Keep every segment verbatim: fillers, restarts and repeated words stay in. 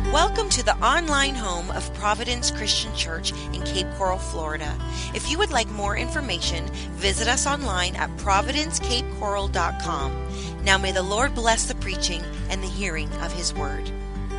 Welcome to the online home of Providence Christian Church in Cape Coral, Florida. If you would like more information, visit us online at providence cape coral dot com. Now may the Lord bless the preaching and the hearing of His Word.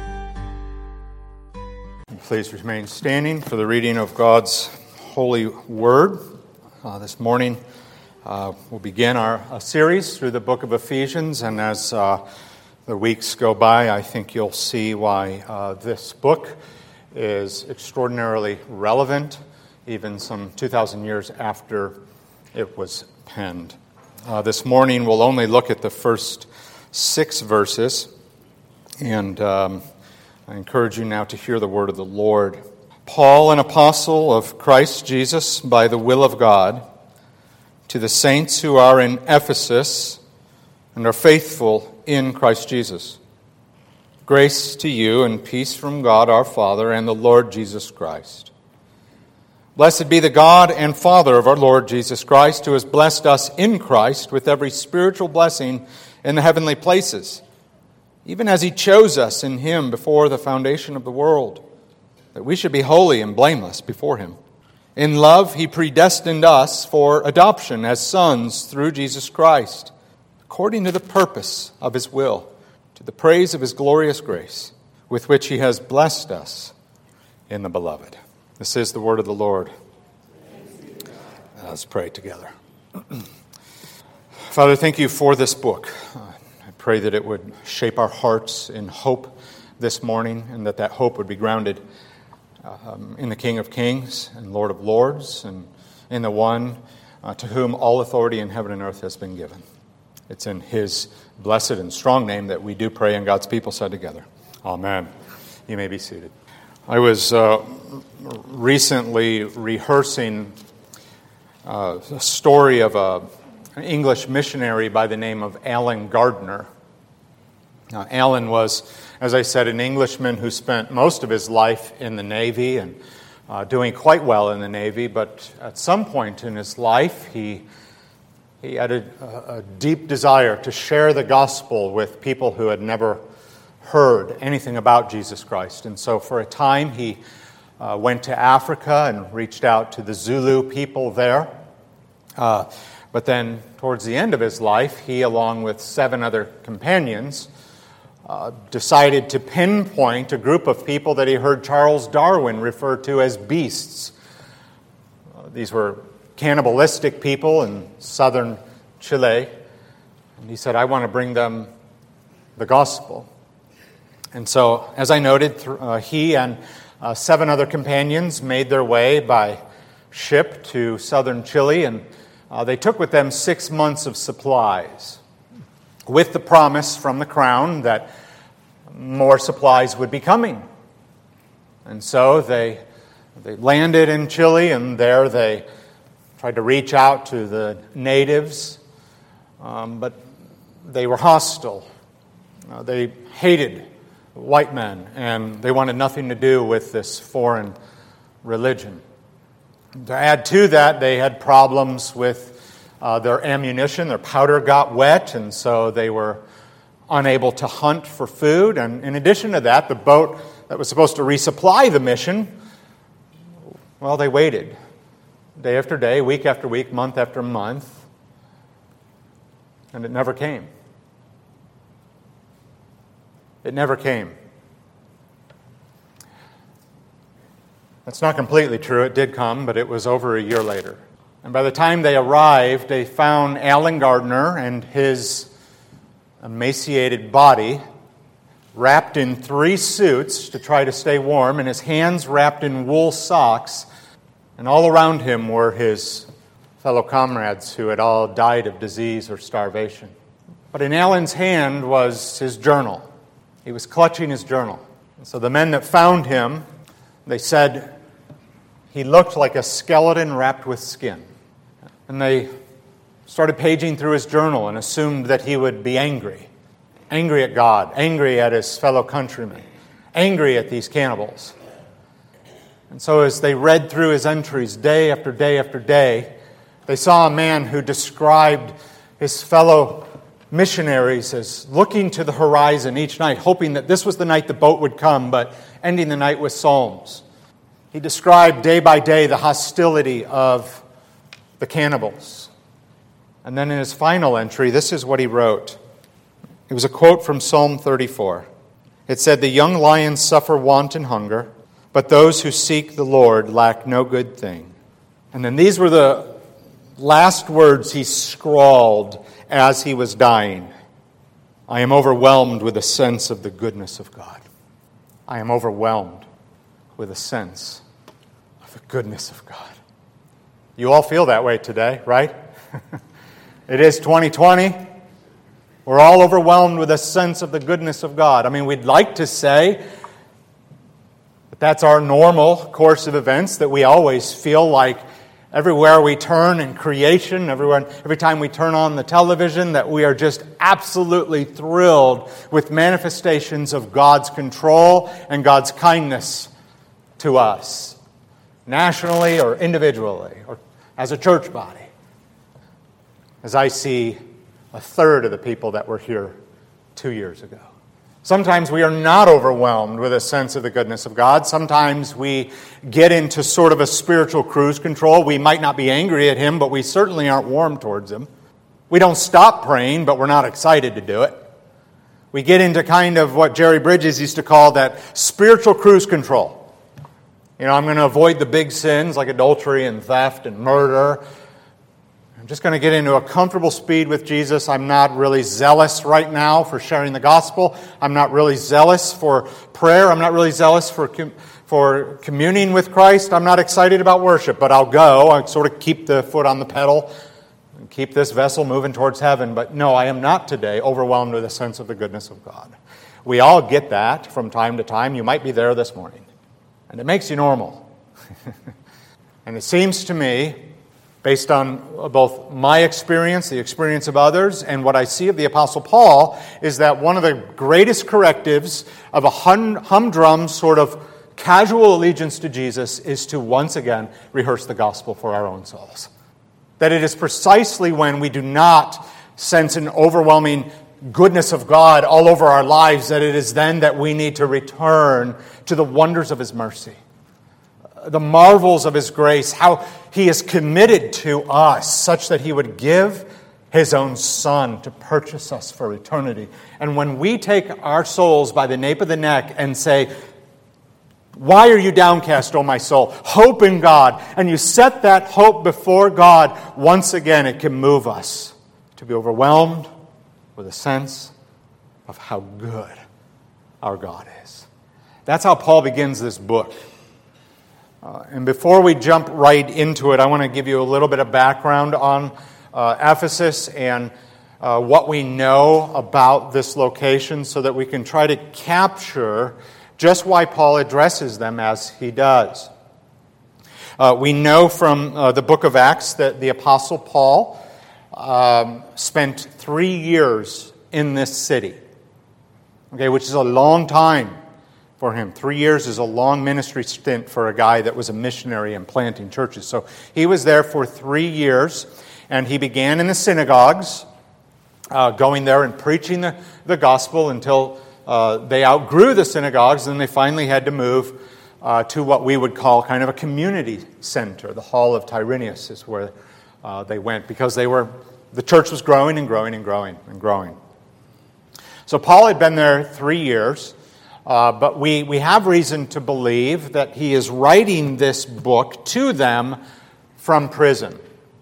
Please remain standing for the reading of God's holy Word. Uh, this morning uh, we'll begin our a series through the book of Ephesians, and as uh, the weeks go by, I think you'll see why uh, this book is extraordinarily relevant, even some two thousand years after it was penned. Uh, this morning we'll only look at the first six verses, and um, I encourage you now to hear the word of the Lord. Paul, an apostle of Christ Jesus by the will of God, to the saints who are in Ephesus and are faithful in Christ Jesus. Grace to you and peace from God our Father and the Lord Jesus Christ. Blessed be the God and Father of our Lord Jesus Christ, who has blessed us in Christ with every spiritual blessing in the heavenly places, even as He chose us in Him before the foundation of the world, that we should be holy and blameless before Him. In love He predestined us for adoption as sons through Jesus Christ, according to the purpose of His will, to the praise of His glorious grace, with which He has blessed us in the Beloved. This is the word of the Lord. Let's pray together. Father, thank you for this book. I pray that it would shape our hearts in hope this morning, and that that hope would be grounded um, in the King of Kings and Lord of Lords, and in the one uh, to whom all authority in heaven and earth has been given. It's in His blessed and strong name that we do pray, and God's people said together, Amen. You may be seated. I was uh, recently rehearsing uh, a story of a, an English missionary by the name of Alan Gardner. Now, Alan was, as I said, an Englishman who spent most of his life in the Navy and uh, doing quite well in the Navy, but at some point in his life, he He had a, a deep desire to share the gospel with people who had never heard anything about Jesus Christ. And so for a time he uh, went to Africa and reached out to the Zulu people there. Uh, but then towards the end of his life, he, along with seven other companions, uh, decided to pinpoint a group of people that he heard Charles Darwin refer to as beasts. Uh, these were cannibalistic people in southern Chile. And he said, I want to bring them the gospel. And so, as I noted, uh, he and uh, seven other companions made their way by ship to southern Chile, and uh, they took with them six months of supplies, with the promise from the crown that more supplies would be coming. And so they, they landed in Chile, and there they tried to reach out to the natives, um, but they were hostile. Uh, they hated white men, and they wanted nothing to do with this foreign religion. To add to that, they had problems with uh, their ammunition. Their powder got wet, and so they were unable to hunt for food. And in addition to that, the boat that was supposed to resupply the mission, well, they waited. Day after day, week after week, month after month, and it never came. It never came. That's not completely true. It did come, but it was over a year later. And by the time they arrived, they found Alan Gardner and his emaciated body wrapped in three suits to try to stay warm, and his hands wrapped in wool socks. And all around him were his fellow comrades who had all died of disease or starvation. But in Alan's hand was his journal. He was clutching his journal. And so the men that found him, they said he looked like a skeleton wrapped with skin. And they started paging through his journal and assumed that he would be angry. Angry at God, angry at his fellow countrymen, angry at these cannibals. And so as they read through his entries day after day after day, they saw a man who described his fellow missionaries as looking to the horizon each night, hoping that this was the night the boat would come, but ending the night with psalms. He described day by day the hostility of the cannibals. And then in his final entry, this is what he wrote. It was a quote from Psalm thirty-four. It said, "The young lions suffer want and hunger, but those who seek the Lord lack no good thing." And then these were the last words he scrawled as he was dying. "I am overwhelmed with a sense of the goodness of God." I am overwhelmed with a sense of the goodness of God. You all feel that way today, right? It is twenty twenty. We're all overwhelmed with a sense of the goodness of God. I mean, we'd like to say that that's our normal course of events, that we always feel like everywhere we turn in creation, everywhere, every time we turn on the television, that we are just absolutely thrilled with manifestations of God's control and God's kindness to us, nationally or individually, or as a church body. As I see a third of the people that were here two years ago. Sometimes we are not overwhelmed with a sense of the goodness of God. Sometimes we get into sort of a spiritual cruise control. We might not be angry at Him, but we certainly aren't warm towards Him. We don't stop praying, but we're not excited to do it. We get into kind of what Jerry Bridges used to call that spiritual cruise control. You know, I'm going to avoid the big sins like adultery and theft and murder. I'm just going to get into a comfortable speed with Jesus. I'm not really zealous right now for sharing the gospel. I'm not really zealous for prayer. I'm not really zealous for com- for communing with Christ. I'm not excited about worship, but I'll go. I sort of keep the foot on the pedal and keep this vessel moving towards heaven. But no, I am not today overwhelmed with a sense of the goodness of God. We all get that from time to time. You might be there this morning. And it makes you normal. And it seems to me, based on both my experience, the experience of others, and what I see of the Apostle Paul, is that one of the greatest correctives of a hum, humdrum sort of casual allegiance to Jesus is to once again rehearse the gospel for our own souls. That it is precisely when we do not sense an overwhelming goodness of God all over our lives that it is then that we need to return to the wonders of His mercy, the marvels of His grace, how He is committed to us such that He would give His own Son to purchase us for eternity. And when we take our souls by the nape of the neck and say, "Why are you downcast, O my soul? Hope in God." And you set that hope before God, once again it can move us to be overwhelmed with a sense of how good our God is. That's how Paul begins this book. Uh, and before we jump right into it, I want to give you a little bit of background on uh, Ephesus and uh, what we know about this location so that we can try to capture just why Paul addresses them as he does. Uh, we know from uh, the book of Acts that the Apostle Paul um, spent three years in this city, okay, which is a long time for him. Three years is a long ministry stint for a guy that was a missionary and planting churches. So he was there for three years, and he began in the synagogues, uh, going there and preaching the, the gospel until uh, they outgrew the synagogues, and they finally had to move uh, to what we would call kind of a community center. The Hall of Tyrannus is where uh, they went, because they were the church was growing and growing and growing and growing. So Paul had been there three years. Uh, but we, we have reason to believe that he is writing this book to them from prison.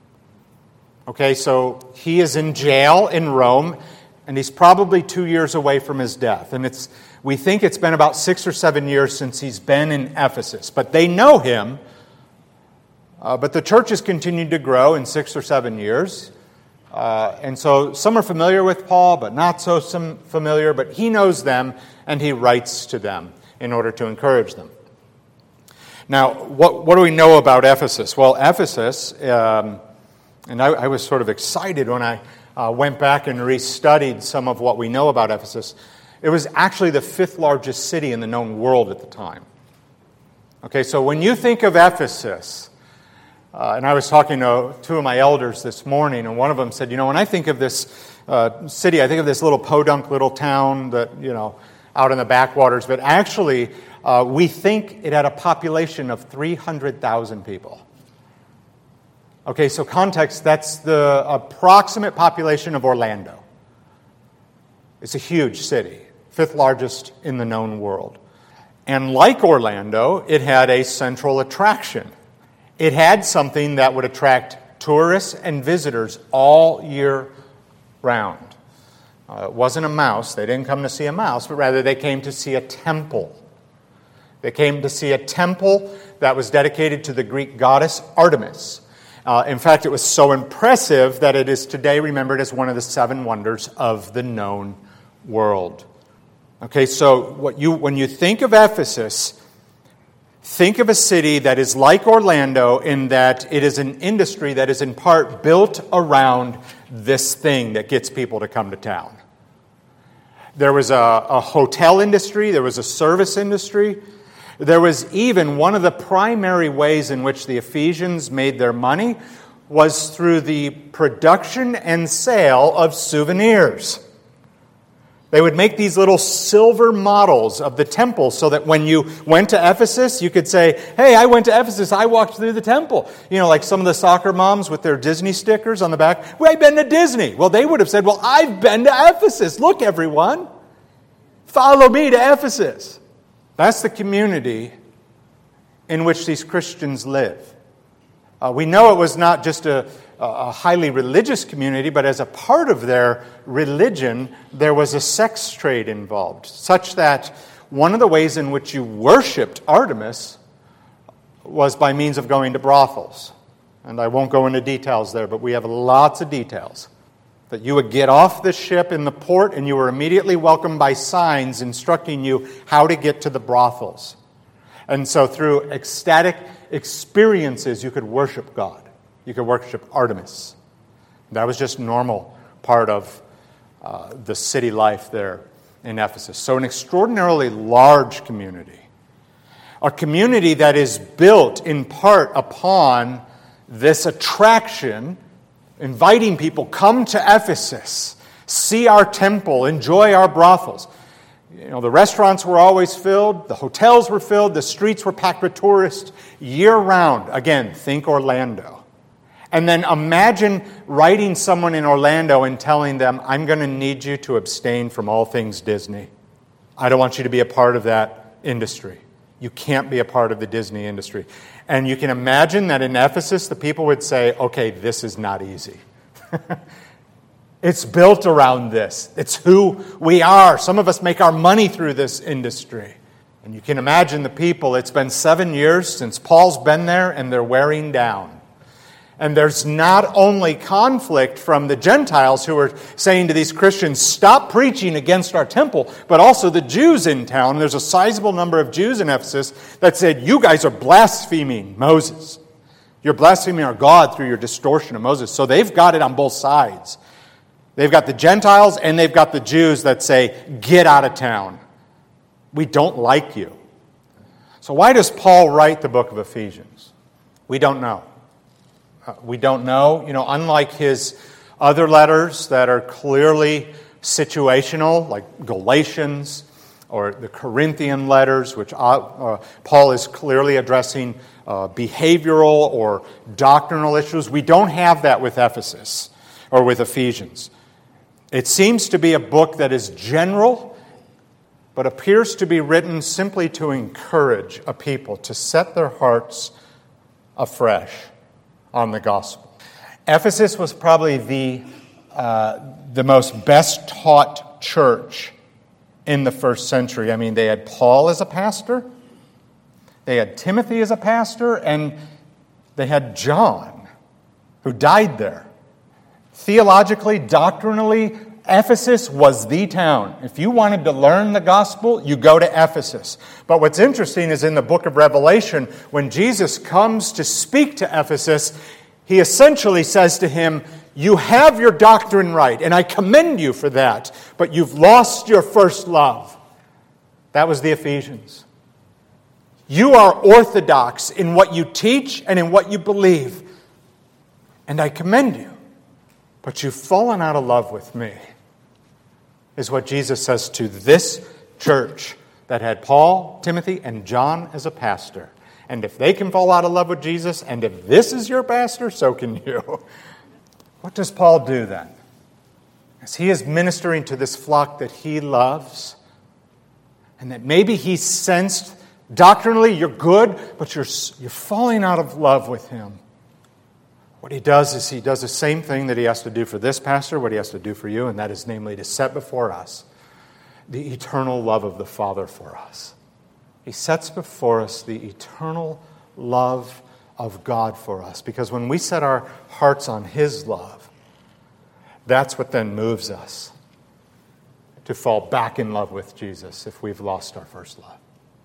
Okay, so he is in jail in Rome, and he's probably two years away from his death. And it's we think it's been about six or seven years since he's been in Ephesus. But they know him. Uh, but the church has continued to grow in six or seven years. Uh, and so some are familiar with Paul, but not so some familiar. But he knows them, and he writes to them in order to encourage them. Now, what, what do we know about Ephesus? Well, Ephesus, um, and I, I was sort of excited when I uh, went back and restudied some of what we know about Ephesus. It was actually the fifth largest city in the known world at the time. Okay, so when you think of Ephesus, uh, and I was talking to two of my elders this morning, and one of them said, you know, when I think of this uh, city, I think of this little podunk little town that, you know, out in the backwaters, but actually uh, we think it had a population of three hundred thousand people. Okay, so context, that's the approximate population of Orlando. It's a huge city, fifth largest in the known world. And like Orlando, it had a central attraction. It had something that would attract tourists and visitors all year round. Uh, it wasn't a mouse. They didn't come to see a mouse, but rather they came to see a temple. They came to see a temple that was dedicated to the Greek goddess Artemis. Uh, in fact, it was so impressive that it is today remembered as one of the seven wonders of the known world. Okay, so what you when you think of Ephesus, think of a city that is like Orlando in that it is an industry that is in part built around this thing that gets people to come to town. There was a, a hotel industry, there was a service industry. There was even one of the primary ways in which the Ephesians made their money was through the production and sale of souvenirs. They would make these little silver models of the temple so that when you went to Ephesus, you could say, hey, I went to Ephesus, I walked through the temple. You know, like some of the soccer moms with their Disney stickers on the back. Well, I've been to Disney. Well, they would have said, well, I've been to Ephesus. Look, everyone. Follow me to Ephesus. That's the community in which these Christians live. Uh, we know it was not just a, a highly religious community, but as a part of their religion, there was a sex trade involved, such that one of the ways in which you worshipped Artemis was by means of going to brothels. And I won't go into details there, but we have lots of details. That you would get off the ship in the port and you were immediately welcomed by signs instructing you how to get to the brothels. And so through ecstatic experiences, you could worship God. You could worship Artemis. That was just normal part of uh, the city life there in Ephesus. So an extraordinarily large community. A community that is built in part upon this attraction, inviting people, come to Ephesus, see our temple, enjoy our brothels. You know, the restaurants were always filled, the hotels were filled, the streets were packed with tourists year-round. Again, think Orlando. And then imagine writing someone in Orlando and telling them, I'm going to need you to abstain from all things Disney. I don't want you to be a part of that industry. You can't be a part of the Disney industry. And you can imagine that in Ephesus, the people would say, okay, this is not easy. It's built around this. It's who we are. Some of us make our money through this industry. And you can imagine the people, it's been seven years since Paul's been there, and they're wearing down. And there's not only conflict from the Gentiles who are saying to these Christians, stop preaching against our temple, but also the Jews in town. There's a sizable number of Jews in Ephesus that said, you guys are blaspheming Moses. You're blaspheming our God through your distortion of Moses. So they've got it on both sides. They've got the Gentiles and they've got the Jews that say, get out of town. We don't like you. So why does Paul write the book of Ephesians? We don't know. Uh, we don't know. You know, unlike his other letters that are clearly situational, like Galatians or the Corinthian letters, which uh, uh, Paul is clearly addressing uh, behavioral or doctrinal issues. We don't have that with Ephesus or with Ephesians. It seems to be a book that is general, but appears to be written simply to encourage a people to set their hearts afresh on the gospel. Ephesus was probably the uh, the most best taught church in the first century. I mean, they had Paul as a pastor, they had Timothy as a pastor, and they had John, who died there. Theologically, doctrinally, Ephesus was the town. If you wanted to learn the gospel, you go to Ephesus. But what's interesting is in the book of Revelation, when Jesus comes to speak to Ephesus, he essentially says to him, you have your doctrine right, and I commend you for that, but you've lost your first love. That was the Ephesians. You are orthodox in what you teach and in what you believe, and I commend you. but you've fallen out of love with me, is what Jesus says to this church that had Paul, Timothy, and John as a pastor. And if they can fall out of love with Jesus, and if this is your pastor, so can you. What does Paul do then? As he is ministering to this flock that he loves, and that maybe he sensed doctrinally you're good, but you're, you're falling out of love with him. What he does is he does the same thing that he has to do for this pastor, what he has to do for you, and that is namely to set before us the eternal love of the Father for us. He sets before us the eternal love of God for us. Because when we set our hearts on His love, that's what then moves us to fall back in love with Jesus if we've lost our first love.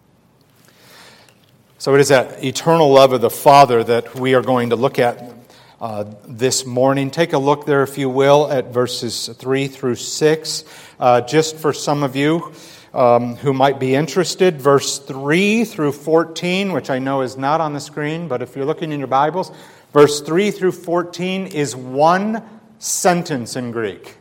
So it is that eternal love of the Father that we are going to look at uh, this morning. Take a look there, if you will, at verses three through six. Uh, just for some of you um, who might be interested, verse three through fourteen, which I know is not on the screen, but if you're looking in your Bibles, verse three through fourteen is one sentence in Greek.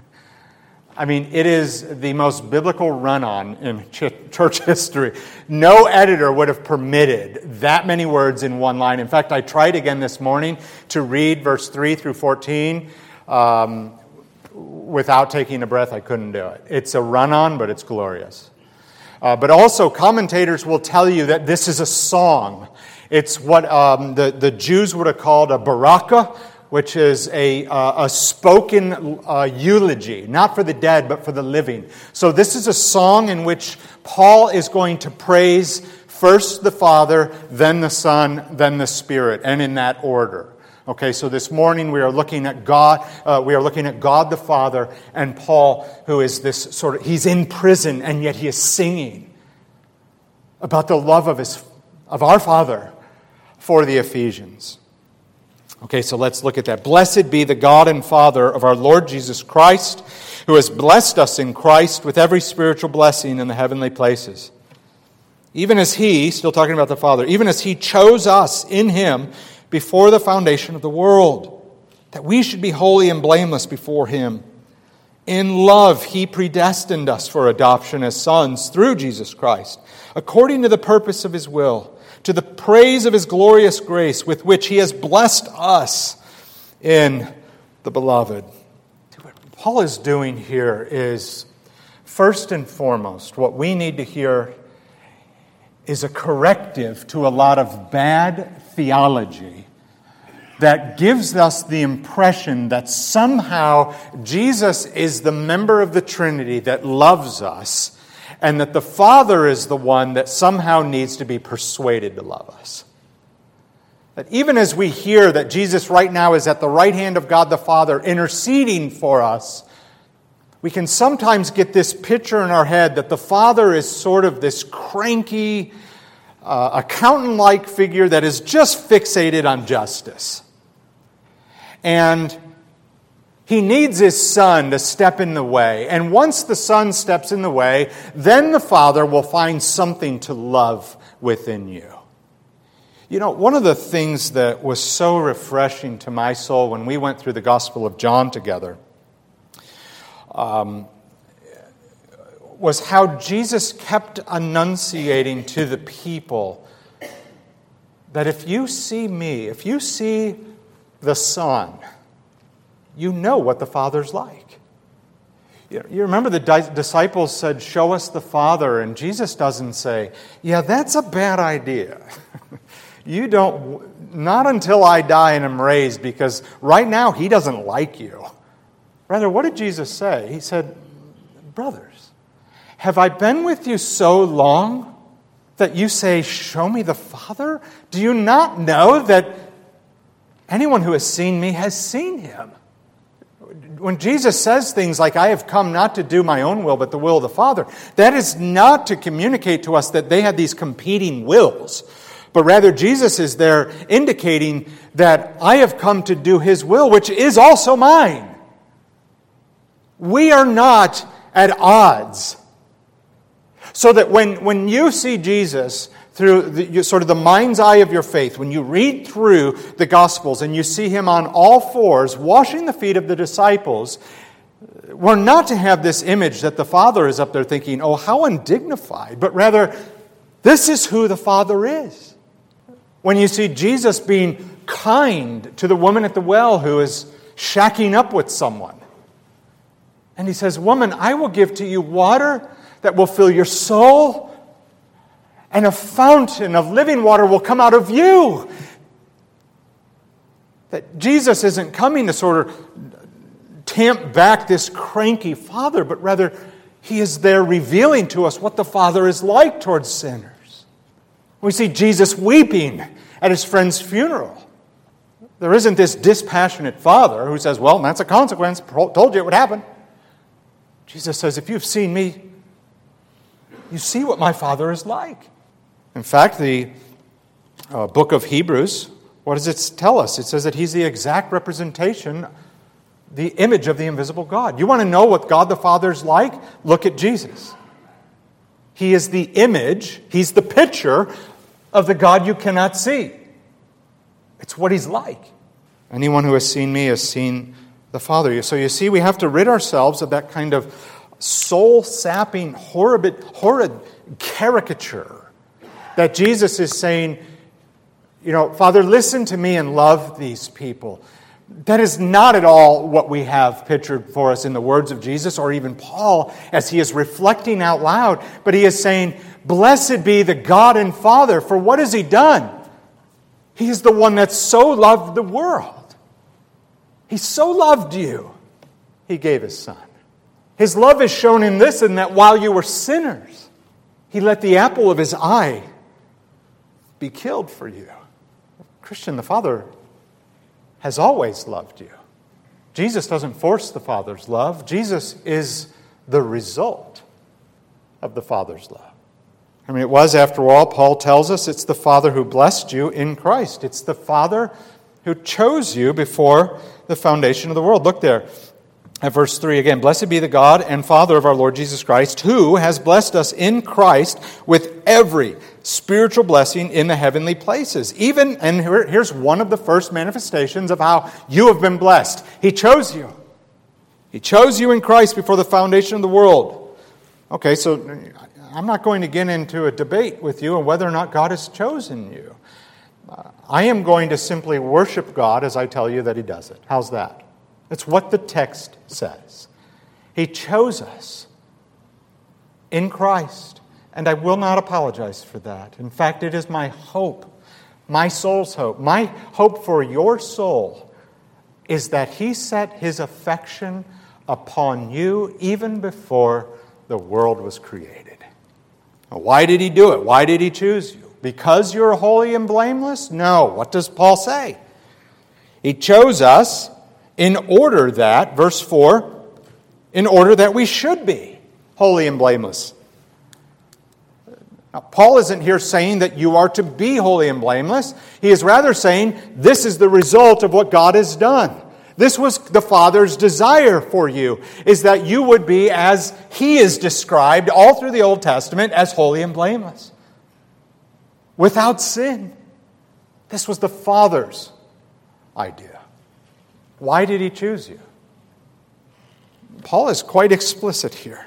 I mean, it is the most biblical run-on in church history. No editor would have permitted that many words in one line. In fact, I tried again this morning to read verse three through fourteen um, without taking a breath. I couldn't do it. It's a run-on, but it's glorious. Uh, but also, commentators will tell you that this is a song. It's what um, the, the Jews would have called a baraka, which is a, uh, a spoken uh, eulogy, not for the dead, but for the living. So this is a song in which Paul is going to praise first the Father, then the Son, then the Spirit, and in that order. Okay, so this morning we are looking at God, uh, we are looking at God the Father, and Paul, who is this sort of, he's in prison, and yet he is singing about the love of his, of our Father for the Ephesians. Okay, so let's look at that. Blessed be the God and Father of our Lord Jesus Christ, who has blessed us in Christ with every spiritual blessing in the heavenly places. Even as He, still talking about the Father, even as He chose us in Him before the foundation of the world, that we should be holy and blameless before Him. In love, He predestined us for adoption as sons through Jesus Christ, according to the purpose of His will, to the praise of His glorious grace with which He has blessed us in the Beloved. What Paul is doing here is, first and foremost, what we need to hear is a corrective to a lot of bad theology that gives us the impression that somehow Jesus is the member of the Trinity that loves us, and that the Father is the one that somehow needs to be persuaded to love us. That even as we hear that Jesus right now is at the right hand of God the Father interceding for us, we can sometimes get this picture in our head that the Father is sort of this cranky, uh, accountant-like figure that is just fixated on justice. And He needs His Son to step in the way. And once the Son steps in the way, then the Father will find something to love within you. You know, one of the things that was so refreshing to my soul when we went through the Gospel of John together um, was how Jesus kept enunciating to the people that if you see me, if you see the Son, you know what the Father's like. You remember the disciples said, "Show us the Father," and Jesus doesn't say, "Yeah, that's a bad idea. You don't, not until I die and am raised, because right now He doesn't like you." Rather, what did Jesus say? He said, "Brothers, have I been with you so long that you say, 'Show me the Father'? Do you not know that anyone who has seen me has seen Him?" When Jesus says things like, "I have come not to do my own will, but the will of the Father," that is not to communicate to us that they had these competing wills, but rather Jesus is there indicating that I have come to do His will, which is also mine. We are not at odds. So that when, when you see Jesus through the, you, sort of the mind's eye of your faith, when you read through the Gospels and you see him on all fours washing the feet of the disciples, we're not to have this image that the Father is up there thinking, oh, how undignified, but rather, this is who the Father is. When you see Jesus being kind to the woman at the well who is shacking up with someone, and he says, woman, I will give to you water that will fill your soul, and a fountain of living water will come out of you. That Jesus isn't coming to sort of tamp back this cranky Father, but rather he is there revealing to us what the Father is like towards sinners. We see Jesus weeping at his friend's funeral. There isn't this dispassionate Father who says, well, that's a consequence. Told you it would happen. Jesus says, if you've seen me, you see what my Father is like. In fact, the uh, book of Hebrews, what does it tell us? It says that he's the exact representation, the image of the invisible God. You want to know what God the Father is like? Look at Jesus. He is the image, he's the picture of the God you cannot see. It's what he's like. Anyone who has seen me has seen the Father. So you see, we have to rid ourselves of that kind of soul-sapping, horrid, horrid caricature that Jesus is saying, you know, Father, listen to me and love these people. That is not at all what we have pictured for us in the words of Jesus or even Paul as he is reflecting out loud. But he is saying, blessed be the God and Father, for what has he done? He is the one that so loved the world. He so loved you, he gave his Son. His love is shown in this, in that while you were sinners, he let the apple of his eye be killed for you. Christian, the Father has always loved you. Jesus doesn't force the Father's love. Jesus is the result of the Father's love. I mean, it was, after all, Paul tells us, it's the Father who blessed you in Christ. It's the Father who chose you before the foundation of the world. Look there at verse three again. Blessed be the God and Father of our Lord Jesus Christ, who has blessed us in Christ with every spiritual blessing in the heavenly places. Even, and here, here's one of the first manifestations of how you have been blessed. He chose you. He chose you in Christ before the foundation of the world. Okay, so I'm not going to get into a debate with you on whether or not God has chosen you. Uh, I am going to simply worship God as I tell you that he does it. How's that? It's what the text says. He chose us in Christ, and I will not apologize for that. In fact, it is my hope, my soul's hope, my hope for your soul is that he set his affection upon you even before the world was created. Now, why did he do it? Why did he choose you? Because you're holy and blameless? No. What does Paul say? He chose us in order that, verse four, in order that we should be holy and blameless. Now, Paul isn't here saying that you are to be holy and blameless. He is rather saying this is the result of what God has done. This was the Father's desire for you, is that you would be, as he is described all through the Old Testament, as holy and blameless, without sin. This was the Father's idea. Why did he choose you? Paul is quite explicit here.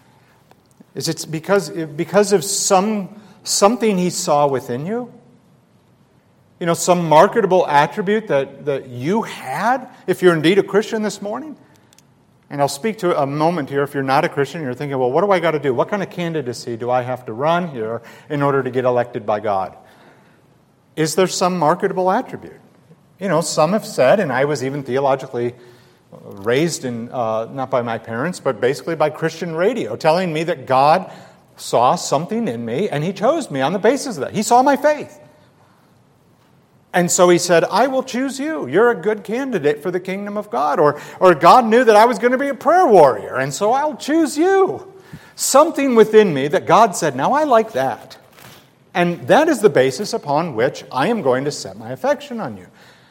Is it because, because of some something he saw within you? You know, some marketable attribute that, that you had, if you're indeed a Christian this morning? And I'll speak to a moment here. If you're not a Christian, you're thinking, well, what do I got to do? What kind of candidacy do I have to run here in order to get elected by God? Is there some marketable attribute? You know, some have said, and I was even theologically raised in, uh, not by my parents, but basically by Christian radio, telling me that God saw something in me and he chose me on the basis of that. He saw my faith. And so he said, I will choose you. You're a good candidate for the kingdom of God. Or, or God knew that I was going to be a prayer warrior, and so I'll choose you. Something within me that God said, now I like that. And that is the basis upon which I am going to set my affection on you.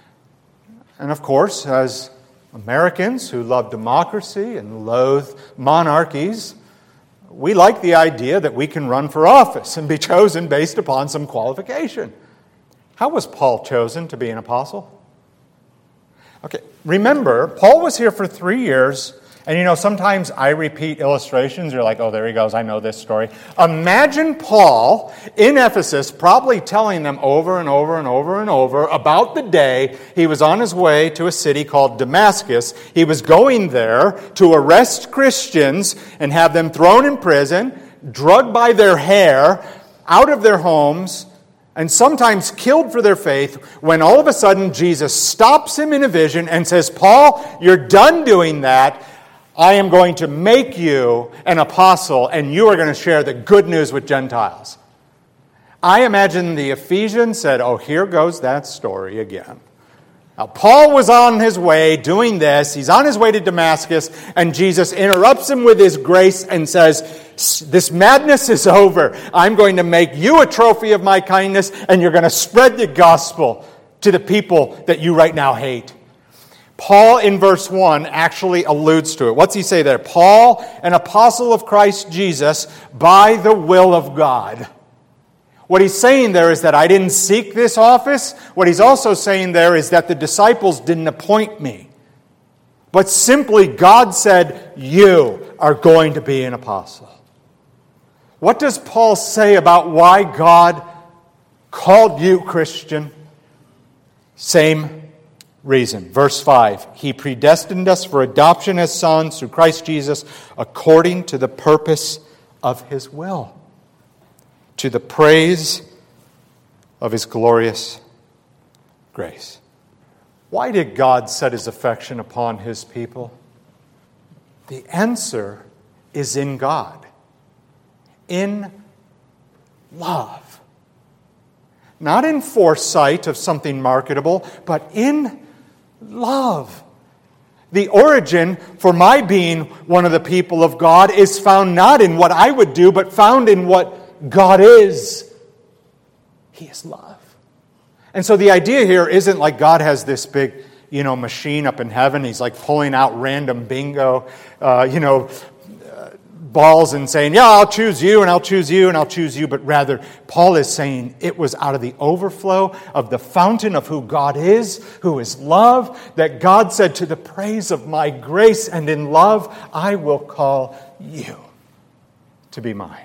And of course, as Americans who love democracy and loathe monarchies, we like the idea that we can run for office and be chosen based upon some qualification. How was Paul chosen to be an apostle? Okay, remember, Paul was here for three years, and you know, sometimes I repeat illustrations. You're like, oh, there he goes, I know this story. Imagine Paul in Ephesus probably telling them over and over and over and over about the day he was on his way to a city called Damascus. He was going there to arrest Christians and have them thrown in prison, drugged by their hair, out of their homes, and sometimes killed for their faith, when all of a sudden Jesus stops him in a vision and says, Paul, you're done doing that. I am going to make you an apostle, and you are going to share the good news with Gentiles. I imagine the Ephesians said, oh, here goes that story again. Now, Paul was on his way doing this. He's on his way to Damascus, and Jesus interrupts him with his grace and says, this madness is over. I'm going to make you a trophy of my kindness, and you're going to spread the gospel to the people that you right now hate. Paul, in verse one, actually alludes to it. What's he say there? Paul, an apostle of Christ Jesus, by the will of God. What he's saying there is that I didn't seek this office. What he's also saying there is that the disciples didn't appoint me. But simply God said, you are going to be an apostle. What does Paul say about why God called you Christian? Same reason. Verse five, He predestined us for adoption as sons through Christ Jesus according to the purpose of His will, to the praise of His glorious grace. Why did God set His affection upon His people? The answer is in God. In love. Not in foresight of something marketable, but in love. The origin for my being one of the people of God is found not in what I would do, but found in what God is. He is love. And so the idea here isn't like God has this big, you know, machine up in heaven. He's like pulling out random bingo, uh, you know, balls and saying, yeah, I'll choose you, and I'll choose you, and I'll choose you. But rather, Paul is saying it was out of the overflow of the fountain of who God is, who is love, that God said, to the praise of my grace and in love, I will call you to be mine.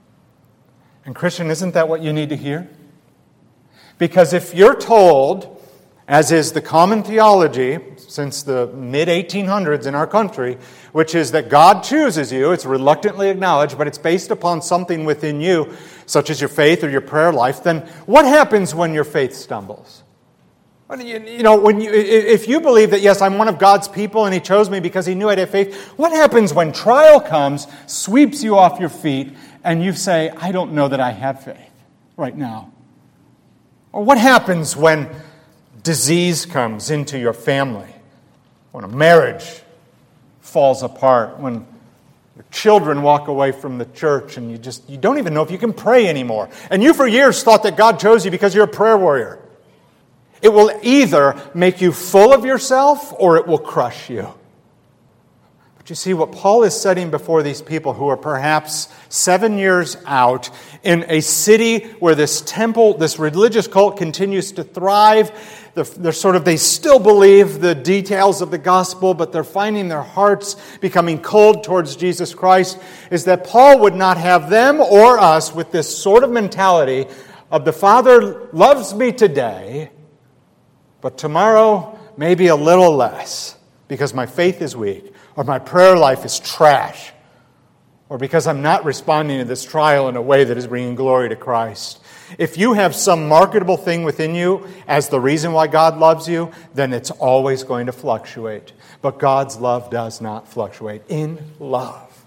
And Christian, isn't that what you need to hear? Because if you're told, as is the common theology since the mid eighteen hundreds in our country, which is that God chooses you, it's reluctantly acknowledged, but it's based upon something within you, such as your faith or your prayer life, then what happens when your faith stumbles? You know, when you, if you believe that, yes, I'm one of God's people and He chose me because He knew I'd have faith, what happens when trial comes, sweeps you off your feet, and you say, I don't know that I have faith right now? Or what happens when disease comes into your family, when a marriage falls apart, when your children walk away from the church and you just you don't even know if you can pray anymore. And you for years thought that God chose you because you're a prayer warrior. It will either make you full of yourself or it will crush you. But you see, what Paul is setting before these people who are perhaps seven years out in a city where this temple, this religious cult continues to thrive. They're, they're sort of, they still believe the details of the gospel, but they're finding their hearts becoming cold towards Jesus Christ, is that Paul would not have them or us with this sort of mentality of the Father loves me today, but tomorrow maybe a little less because my faith is weak, or my prayer life is trash, or because I'm not responding to this trial in a way that is bringing glory to Christ. If you have some marketable thing within you as the reason why God loves you, then it's always going to fluctuate. But God's love does not fluctuate. In love,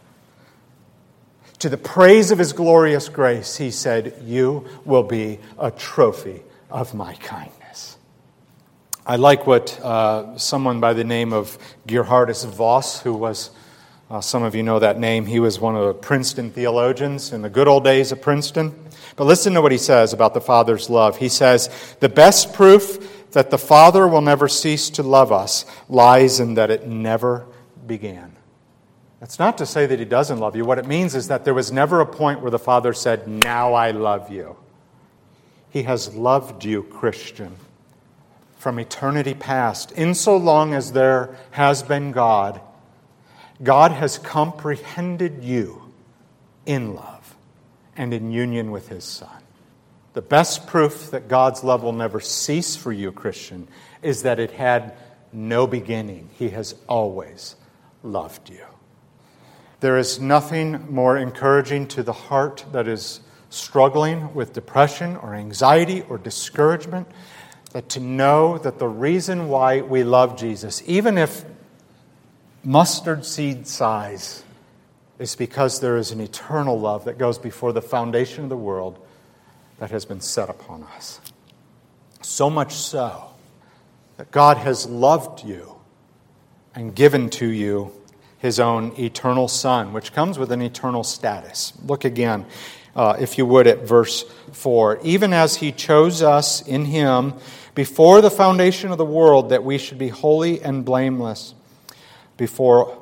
to the praise of His glorious grace, He said, you will be a trophy of my kindness. I like what uh, someone by the name of Geerhardus Voss, who was, uh, some of you know that name, he was one of the Princeton theologians in the good old days of Princeton. But listen to what he says about the Father's love. He says, the best proof that the Father will never cease to love us lies in that it never began. That's not to say that he doesn't love you. What it means is that there was never a point where the Father said, now I love you. He has loved you, Christian, from eternity past. In so long as there has been God, God has comprehended you in love and in union with His Son. The best proof that God's love will never cease for you, Christian, is that it had no beginning. He has always loved you. There is nothing more encouraging to the heart that is struggling with depression or anxiety or discouragement than to know that the reason why we love Jesus, even if mustard seed size, is because there is an eternal love that goes before the foundation of the world that has been set upon us. So much so that God has loved you and given to you His own eternal Son, which comes with an eternal status. Look again, uh, if you would, at verse four. Even as He chose us in Him before the foundation of the world, that we should be holy and blameless before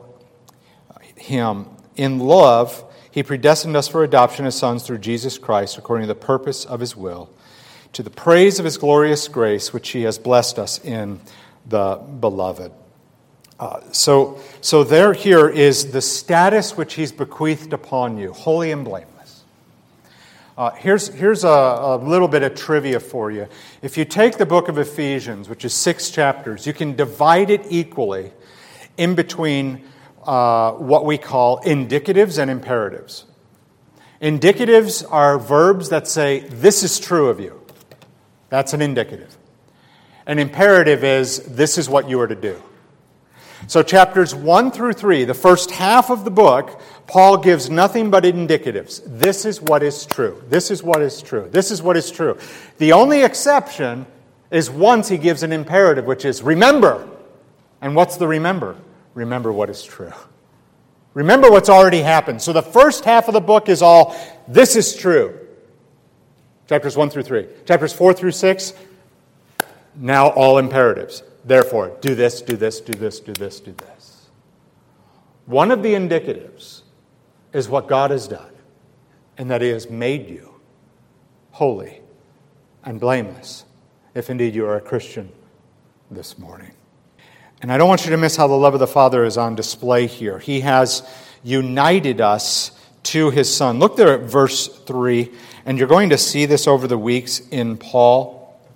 Him. In love, He predestined us for adoption as sons through Jesus Christ, according to the purpose of His will, to the praise of His glorious grace, which He has blessed us in the Beloved. Uh, so, so there here is the status which He's bequeathed upon you, holy and blameless. Uh, here's here's a, a little bit of trivia for you. If you take the book of Ephesians, which is six chapters, you can divide it equally in between uh, what we call indicatives and imperatives. Indicatives are verbs that say, this is true of you. That's an indicative. An imperative is, this is what you are to do. So chapters one through three, the first half of the book, Paul gives nothing but indicatives. This is what is true. This is what is true. This is what is true. The only exception is once he gives an imperative, which is remember. And what's the remember? Remember what is true. Remember what's already happened. So the first half of the book is all, this is true. Chapters one through three. Chapters four through six, now all imperatives. Therefore, do this, do this, do this, do this, do this. One of the indicatives is what God has done, and that He has made you holy and blameless, if indeed you are a Christian this morning. And I don't want you to miss how the love of the Father is on display here. He has united us to His Son. Look there at verse three, and you're going to see this over the weeks in Paul.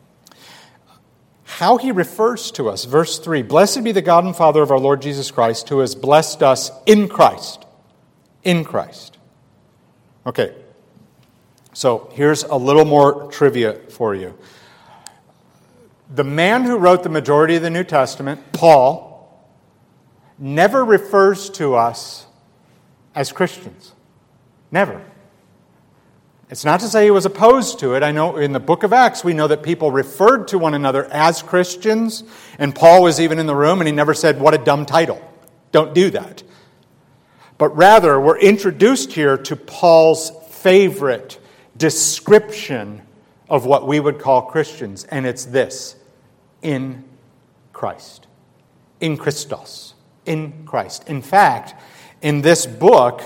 How he refers to us. Verse three, blessed be the God and Father of our Lord Jesus Christ, who has blessed us in Christ. In Christ. Okay, so here's a little more trivia for you. The man who wrote the majority of the New Testament, Paul, never refers to us as Christians. Never. It's not to say he was opposed to it. I know in the book of Acts we know that people referred to one another as Christians, and Paul was even in the room and he never said, what a dumb title. Don't do that. But rather, we're introduced here to Paul's favorite description of what we would call Christians, and it's this: in Christ. In Christos. In Christ. In fact, in this book,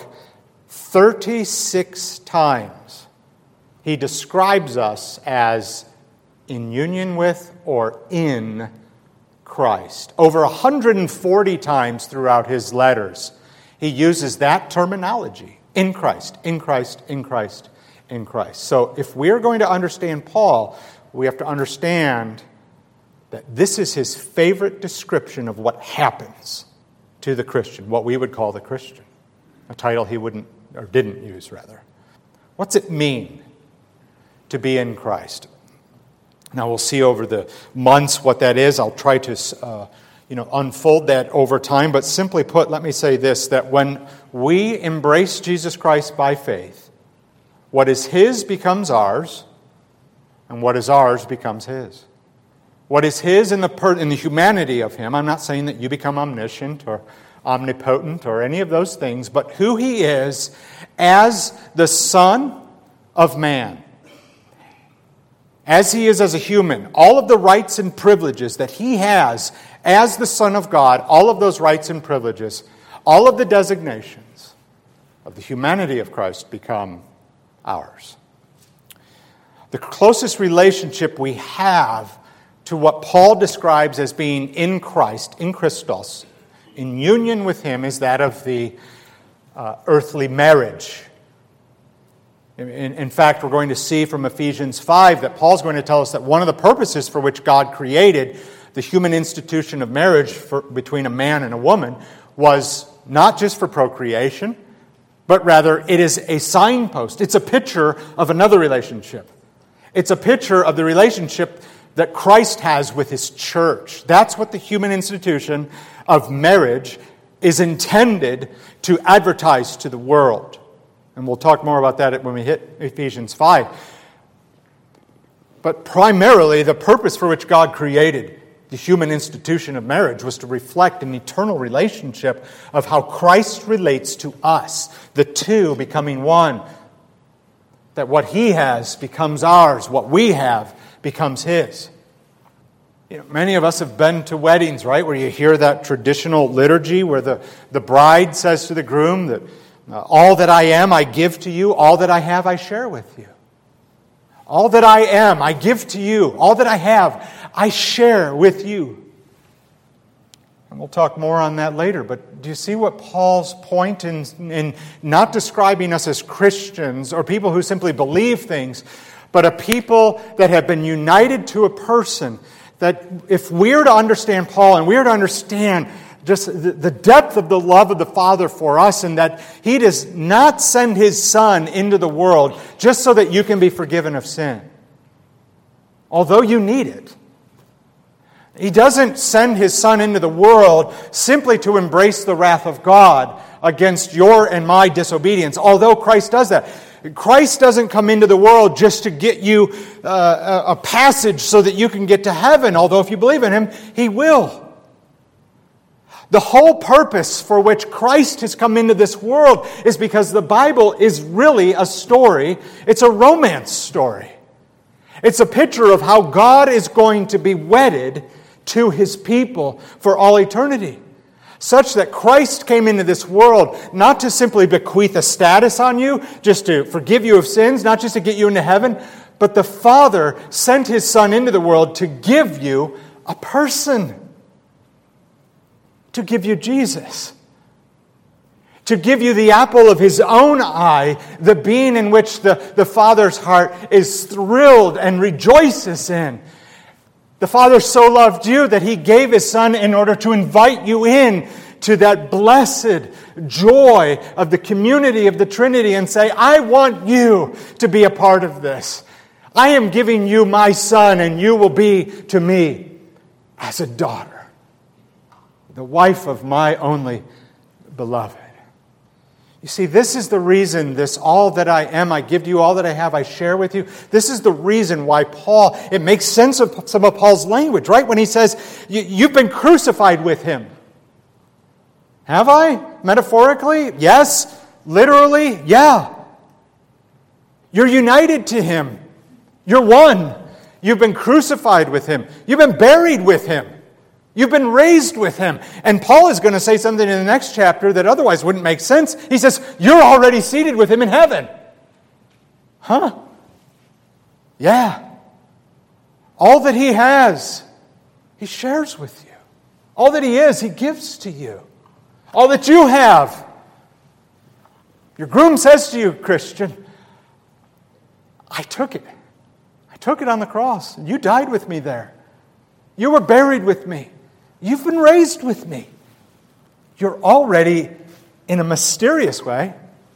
thirty-six times he describes us as in union with or in Christ. Over one hundred forty times throughout his letters, he uses that terminology. In Christ, in Christ, in Christ, in Christ. So if we're going to understand Paul, we have to understand that this is his favorite description of what happens to the Christian, what we would call the Christian. A title he wouldn't, or didn't use, rather. What's it mean to be in Christ? Now we'll see over the months what that is. I'll try to uh, you know, unfold that over time. But simply put, let me say this, that when we embrace Jesus Christ by faith, what is His becomes ours, and what is ours becomes His. What is His in the, per- in the humanity of Him, I'm not saying that you become omniscient or omnipotent or any of those things, but who He is as the Son of Man. As He is as a human, all of the rights and privileges that He has as the Son of God, all of those rights and privileges all of the designations of the humanity of Christ become ours. The closest relationship we have to what Paul describes as being in Christ, in Christos, in union with Him, is that of the uh, earthly marriage. In, in fact, we're going to see from Ephesians five that Paul's going to tell us that one of the purposes for which God created the human institution of marriage for, between a man and a woman was not just for procreation, but rather it is a signpost. It's a picture of another relationship. It's a picture of the relationship that Christ has with His church. That's what the human institution of marriage is intended to advertise to the world. And we'll talk more about that when we hit Ephesians five. But primarily, the purpose for which God created the human institution of marriage was to reflect an eternal relationship of how Christ relates to us, the two becoming one. That what He has becomes ours, what we have becomes His. You know, many of us have been to weddings, right, where you hear that traditional liturgy where the, the bride says to the groom that uh, all that I am I give to you, all that I have I share with you. All that I am I give to you, all that I have I share with you. And we'll talk more on that later, but do you see what Paul's point in, in not describing us as Christians or people who simply believe things, but a people that have been united to a person, that if we're to understand Paul and we're to understand just the, the depth of the love of the Father for us, and that He does not send His Son into the world just so that you can be forgiven of sin, although you need it. He doesn't send His Son into the world simply to embrace the wrath of God against your and my disobedience, although Christ does that. Christ doesn't come into the world just to get you uh, a passage so that you can get to heaven, although if you believe in Him, He will. The whole purpose for which Christ has come into this world is because the Bible is really a story. It's a romance story. It's a picture of how God is going to be wedded to His people for all eternity. Such that Christ came into this world not to simply bequeath a status on you, just to forgive you of sins, not just to get you into heaven, but the Father sent His Son into the world to give you a person. To give you Jesus. To give you the apple of His own eye, the being in which the, the Father's heart is thrilled and rejoices in. The Father so loved you that He gave His Son in order to invite you in to that blessed joy of the community of the Trinity and say, I want you to be a part of this. I am giving you my Son and you will be to me as a daughter, the wife of my only beloved. You see, this is the reason this all that I am, I give to you, all that I have, I share with you. This is the reason why Paul, it makes sense of some of Paul's language, right? When he says, you've been crucified with Him. Have I? Metaphorically? Yes. Literally? Yeah. You're united to Him. You're one. You've been crucified with Him. You've been buried with Him. You've been raised with Him. And Paul is going to say something in the next chapter that otherwise wouldn't make sense. He says, you're already seated with Him in heaven. Huh? Yeah. All that He has, He shares with you. All that He is, He gives to you. All that you have. Your groom says to you, Christian, I took it. I took it on the cross. And you died with me there. You were buried with me. You've been raised with me. You're already, in a mysterious way,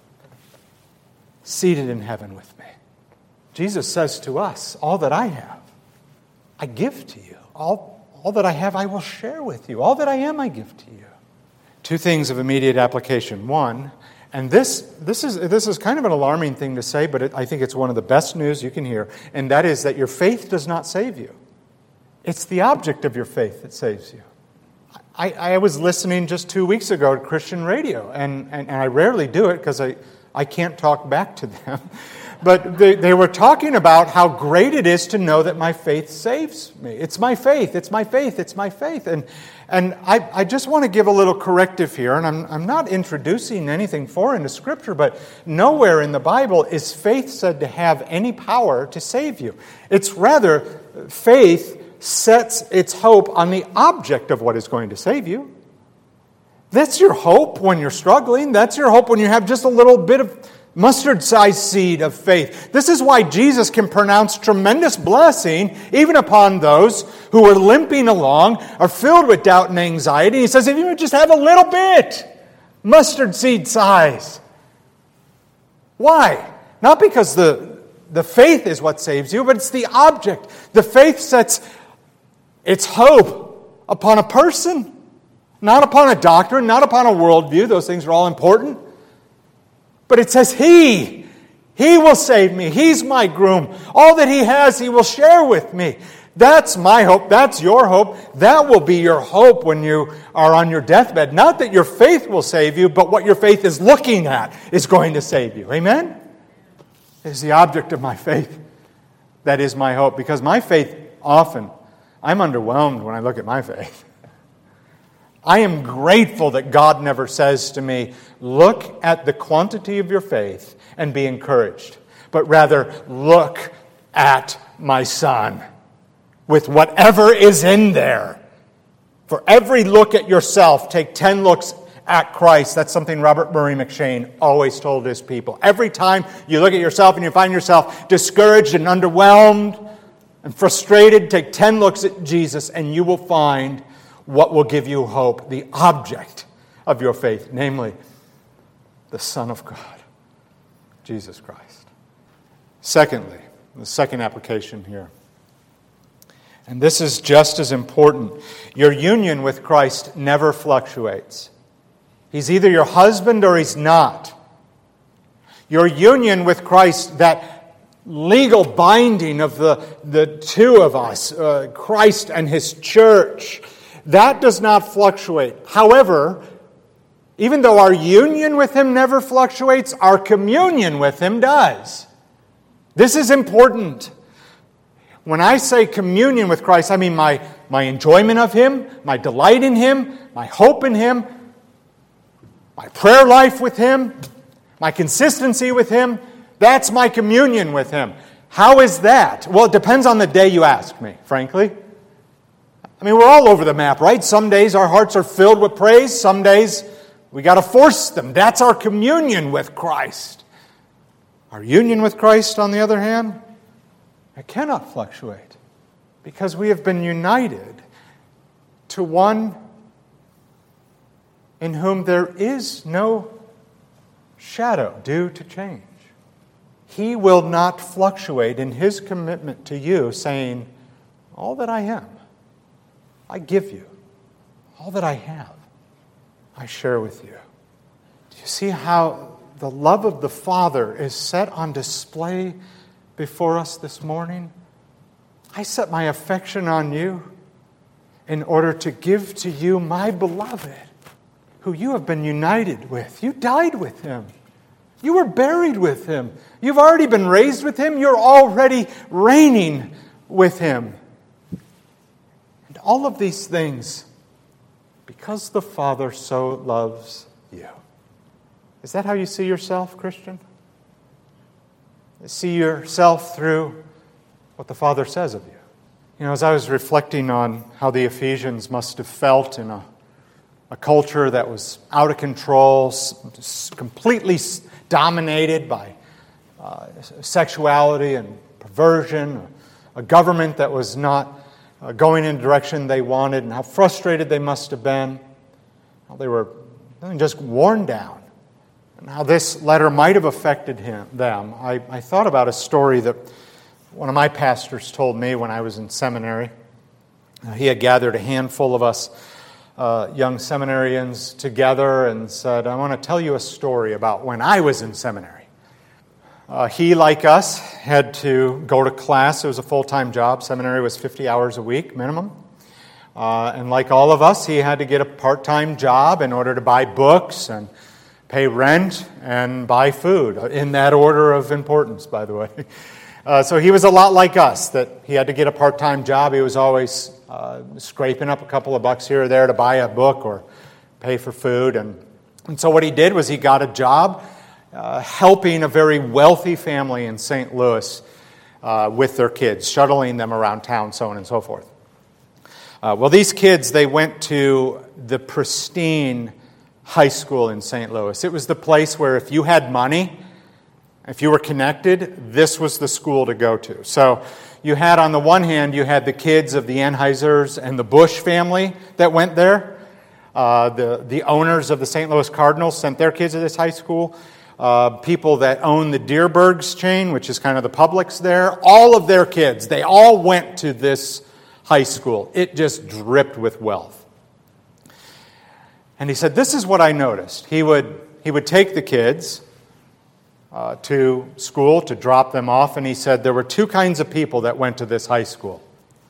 seated in heaven with me. Jesus says to us, all that I have, I give to you. All, all that I have, I will share with you. All that I am, I give to you. Two things of immediate application. One, and this, this, is, this is kind of an alarming thing to say, but it, I think it's one of the best news you can hear, and that is that your faith does not save you. It's the object of your faith that saves you. I, I was listening just two weeks ago to Christian radio, and, and, and I rarely do it because I, I can't talk back to them. But they, they were talking about how great it is to know that my faith saves me. It's my faith, it's my faith, it's my faith. And and I, I just want to give a little corrective here, and I'm, I'm not introducing anything foreign to Scripture, but nowhere in the Bible is faith said to have any power to save you. It's rather, faith sets its hope on the object of what is going to save you. That's your hope when you're struggling. That's your hope when you have just a little bit of mustard-sized seed of faith. This is why Jesus can pronounce tremendous blessing even upon those who are limping along, are filled with doubt and anxiety. He says, if you would just have a little bit, mustard seed size. Why? Not because the, the faith is what saves you, but it's the object. The faith sets its hope upon a person, not upon a doctrine, not upon a worldview. Those things are all important. But it says He, He will save me. He's my groom. All that He has, He will share with me. That's my hope. That's your hope. That will be your hope when you are on your deathbed. Not that your faith will save you, but what your faith is looking at is going to save you. Amen? It is the object of my faith. That is my hope. Because my faith often, I'm underwhelmed when I look at my faith. I am grateful that God never says to me, look at the quantity of your faith and be encouraged. But rather, look at my Son with whatever is in there. For every look at yourself, take ten looks at Christ. That's something Robert Murray McCheyne always told his people. Every time you look at yourself and you find yourself discouraged and underwhelmed and frustrated, take ten looks at Jesus and you will find what will give you hope, the object of your faith, namely the Son of God, Jesus Christ. Secondly, the second application here, and this is just as important, your union with Christ never fluctuates. He's either your husband or He's not. Your union with Christ, that legal binding of the, the two of us, uh, Christ and His church, that does not fluctuate. However, even though our union with Him never fluctuates, our communion with Him does. This is important. When I say communion with Christ, I mean my, my enjoyment of Him, my delight in Him, my hope in Him, my prayer life with Him, my consistency with Him. That's my communion with Him. How is that? Well, it depends on the day you ask me, frankly. I mean, we're all over the map, right? Some days our hearts are filled with praise. Some days we got to force them. That's our communion with Christ. Our union with Christ, on the other hand, it cannot fluctuate because we have been united to one in whom there is no shadow due to change. He will not fluctuate in His commitment to you, saying, all that I am, I give you. All that I have, I share with you. Do you see how the love of the Father is set on display before us this morning? I set my affection on you in order to give to you my beloved, who you have been united with. You died with Him. You were buried with Him. You've already been raised with Him. You're already reigning with Him. And all of these things, because the Father so loves you. Is that how you see yourself, Christian? See yourself through what the Father says of you. You know, as I was reflecting on how the Ephesians must have felt in a, a culture that was out of control, completely dominated by uh, sexuality and perversion, a government that was not uh, going in the direction they wanted, and how frustrated they must have been, how they were just worn down. How this letter might have affected him, them. I, I thought about a story that one of my pastors told me when I was in seminary. Uh, he had gathered a handful of us uh, young seminarians together and said, I want to tell you a story about when I was in seminary. Uh, he, like us, had to go to class. It was a full-time job. Seminary was fifty hours a week minimum. Uh, and like all of us, he had to get a part-time job in order to buy books and pay rent, and buy food, in that order of importance, by the way. Uh, so he was a lot like us, that he had to get a part-time job. He was always uh, scraping up a couple of bucks here or there to buy a book or pay for food. And, and so what he did was he got a job uh, helping a very wealthy family in Saint Louis uh, with their kids, shuttling them around town, so on and so forth. Uh, well, these kids, they went to the pristine high school in Saint Louis. It was the place where if you had money, if you were connected, this was the school to go to. So you had, on the one hand, you had the kids of the Anheisers and the Bush family that went there. Uh, the, the owners of the Saint Louis Cardinals sent their kids to this high school. Uh, people that own the Deerbergs chain, which is kind of the Publix there, all of their kids, they all went to this high school. It just dripped with wealth. And he said, this is what I noticed. He would, he would take the kids uh, to school to drop them off, and he said there were two kinds of people that went to this high school.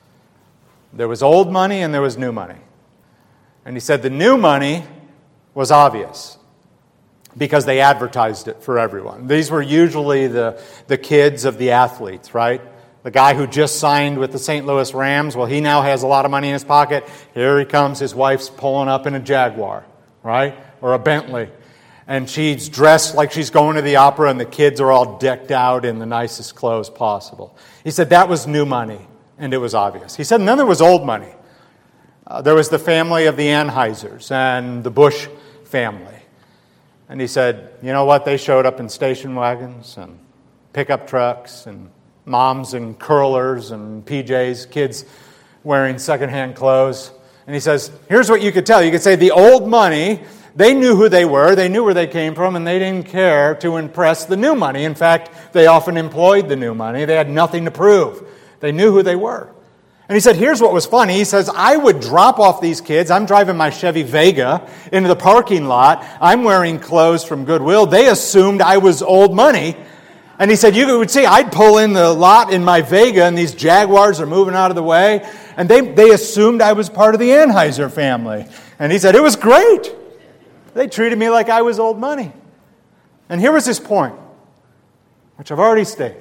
There was old money and there was new money. And he said the new money was obvious because they advertised it for everyone. These were usually the, the kids of the athletes, right? The guy who just signed with the Saint Louis Rams, well, he now has a lot of money in his pocket. Here he comes. His wife's pulling up in a Jaguar, right? Or a Bentley. And she's dressed like she's going to the opera, and the kids are all decked out in the nicest clothes possible. He said that was new money, and it was obvious. He said, and then there was old money. Uh, there was the family of the Anheisers and the Bush family. And he said, you know what? They showed up in station wagons and pickup trucks and moms in curlers and P Js, kids wearing secondhand clothes. And he says, here's what you could tell. You could say the old money, they knew who they were, they knew where they came from, and they didn't care to impress the new money. In fact, they often employed the new money. They had nothing to prove. They knew who they were. And he said, here's what was funny. He says, I would drop off these kids. I'm driving my Chevy Vega into the parking lot. I'm wearing clothes from Goodwill. They assumed I was old money. And he said, you would see, I'd pull in the lot in my Vega, and these Jaguars are moving out of the way. And they, they assumed I was part of the Anheuser family. And he said, it was great. They treated me like I was old money. And here was his point, which I've already stated.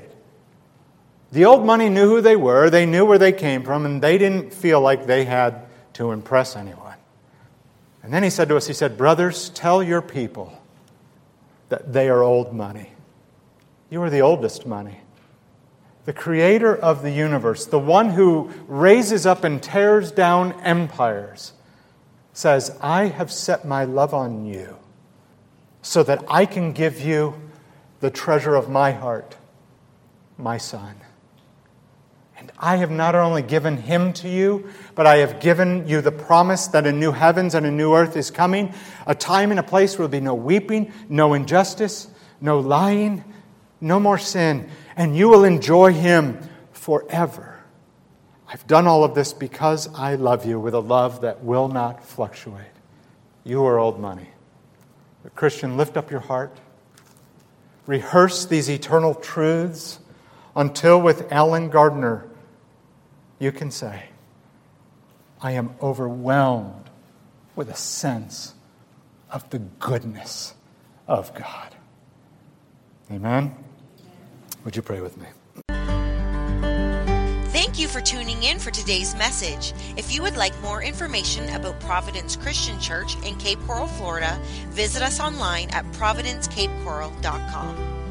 The old money knew who they were, they knew where they came from, and they didn't feel like they had to impress anyone. And then he said to us, he said, brothers, tell your people that they are old money. You are the oldest money. The creator of the universe, the one who raises up and tears down empires, says, I have set my love on you so that I can give you the treasure of my heart, my son. And I have not only given him to you, but I have given you the promise that a new heavens and a new earth is coming, a time and a place where there will be no weeping, no injustice, no lying, no more sin, and you will enjoy him forever. I've done all of this because I love you with a love that will not fluctuate. You are old money. But Christian, lift up your heart. Rehearse these eternal truths until with Alan Gardner you can say, I am overwhelmed with a sense of the goodness of God. Amen? Would you pray with me? Thank you for tuning in for today's message. If you would like more information about Providence Christian Church in Cape Coral, Florida, visit us online at providence cape coral dot com.